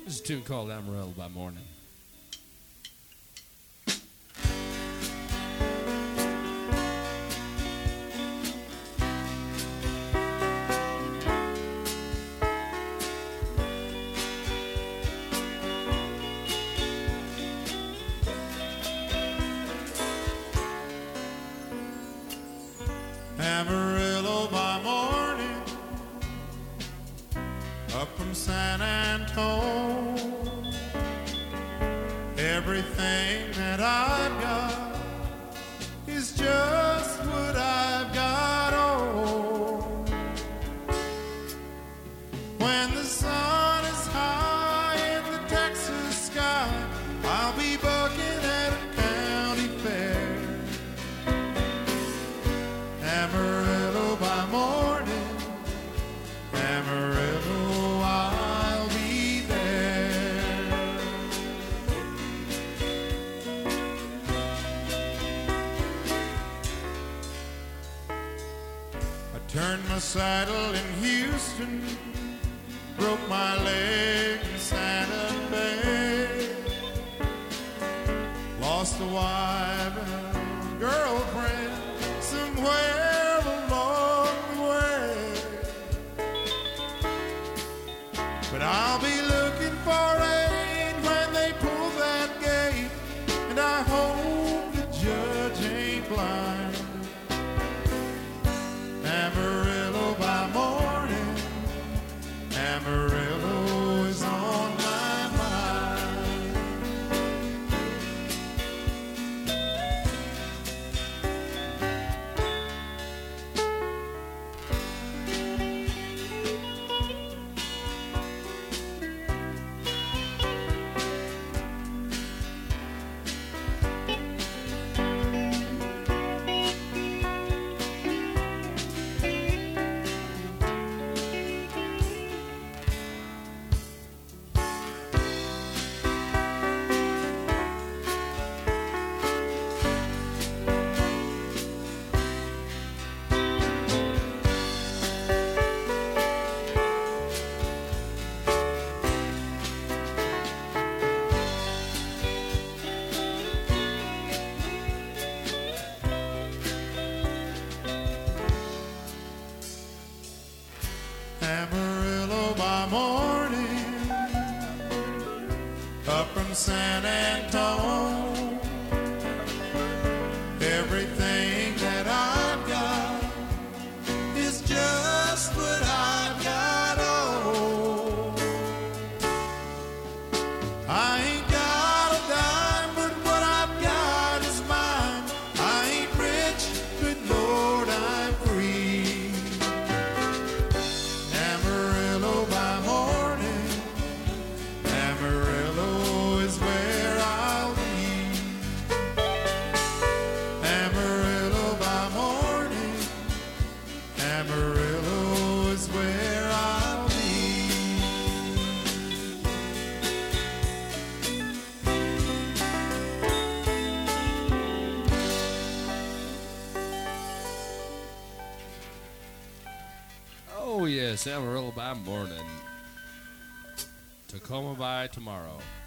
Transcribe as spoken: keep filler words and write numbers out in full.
This is a tune called Amarillo by Morning. Amarillo by morning, up from San Antone. Everything that I've got is just what I've got. Oh, when the sun is high in the Texas sky, I'll be bucking at a county fair. Amarillo by morning, Amarillo, I'll be there. I turned my saddle in Houston, broke my leg in Santa Fe, lost a wife and a girlfriend somewhere along the way. But I'll be looking for rain when they pull that gate, and I hope the judge ain't blind. Amarillo by morning, Amarillo is on my mind. Amarillo by morning, up from San Antone. Everything that I've got is just what I've got. Oh, I ain't got a dime, but what I've got is mine. I ain't rich, but Lord, I'm free. Amarillo by morning, Amarillo is where I'll be. Amarillo by morning, Amarillo is where I'll be. Oh, yes, Amarillo by Morning. Tacoma by tomorrow.